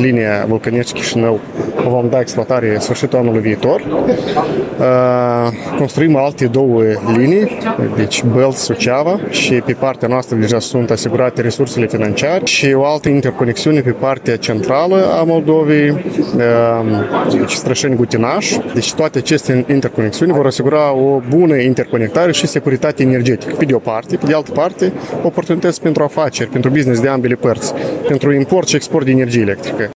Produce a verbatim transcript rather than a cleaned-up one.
linia Vulcănești-Chișinău o vom da exploatare sfârșitul anului viitor. Construim alte două linii, deci Bălți-Suceava, și pe partea noastră deja sunt asigurate resursele financiare, și o altă interconexiune pe partea centrală a Moldovei, deci Strășeni-Gutinaș. Deci toate aceste interconexiuni vor asigura o bună interconectare și securitate energetică, pe de o parte. Pe de altă parte, oportunități pentru afaceri, pentru business de ambele părți, pentru import și export de energie electrică.